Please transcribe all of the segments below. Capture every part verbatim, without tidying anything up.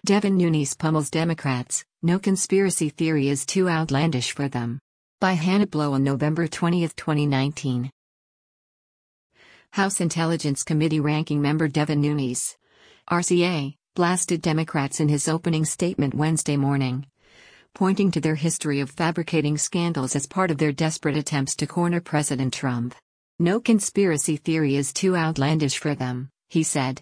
Devin Nunes pummels Democrats, no conspiracy theory is too outlandish for them. By Hannah Blow on November twentieth, twenty nineteen. House Intelligence Committee Ranking Member Devin Nunes, R C A, blasted Democrats in his opening statement Wednesday morning, pointing to their history of fabricating scandals as part of their desperate attempts to corner President Trump. No conspiracy theory is too outlandish for them, he said.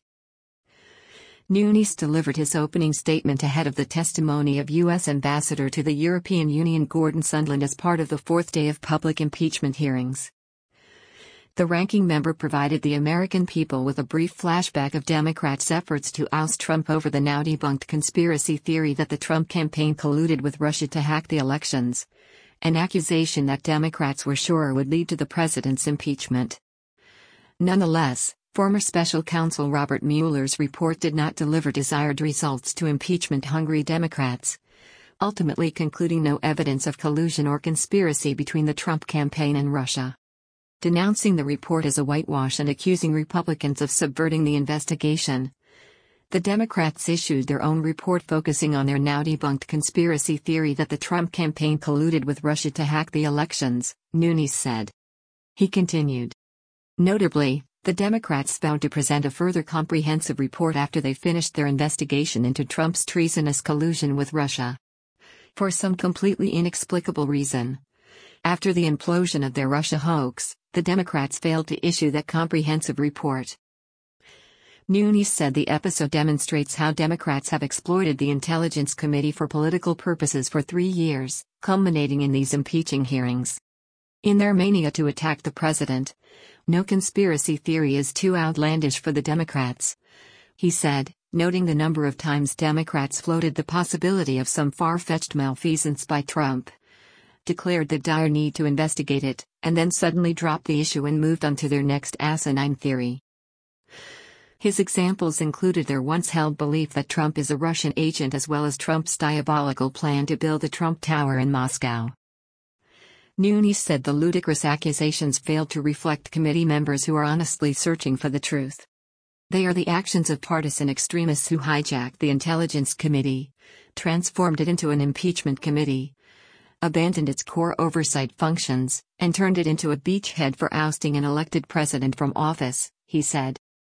Nunes delivered his opening statement ahead of the testimony of U S Ambassador to the European Union Gordon Sondland as part of the fourth day of public impeachment hearings. The ranking member provided the American people with a brief flashback of Democrats' efforts to oust Trump over the now-debunked conspiracy theory that the Trump campaign colluded with Russia to hack the elections, an accusation that Democrats were sure would lead to the president's impeachment. Nonetheless, former special counsel Robert Mueller's report did not deliver desired results to impeachment-hungry Democrats, ultimately concluding no evidence of collusion or conspiracy between the Trump campaign and Russia. Denouncing the report as a whitewash and accusing Republicans of subverting the investigation, the Democrats issued their own report focusing on their now-debunked conspiracy theory that the Trump campaign colluded with Russia to hack the elections, Nunes said. He continued. Notably, the Democrats vowed to present a further comprehensive report after they finished their investigation into Trump's treasonous collusion with Russia. For some completely inexplicable reason, after the implosion of their Russia hoax, the Democrats failed to issue that comprehensive report. Nunes said the episode demonstrates how Democrats have exploited the Intelligence Committee for political purposes for three years, culminating in these impeaching hearings. In their mania to attack the president, no conspiracy theory is too outlandish for the Democrats, he said, noting the number of times Democrats floated the possibility of some far-fetched malfeasance by Trump, declared the dire need to investigate it, and then suddenly dropped the issue and moved on to their next asinine theory. His examples included their once-held belief that Trump is a Russian agent as well as Trump's diabolical plan to build the Trump Tower in Moscow. Nunes said the ludicrous accusations failed to reflect committee members who are honestly searching for the truth. They are the actions of partisan extremists who hijacked the Intelligence Committee, transformed it into an impeachment committee, abandoned its core oversight functions, and turned it into a beachhead for ousting an elected president from office, he said.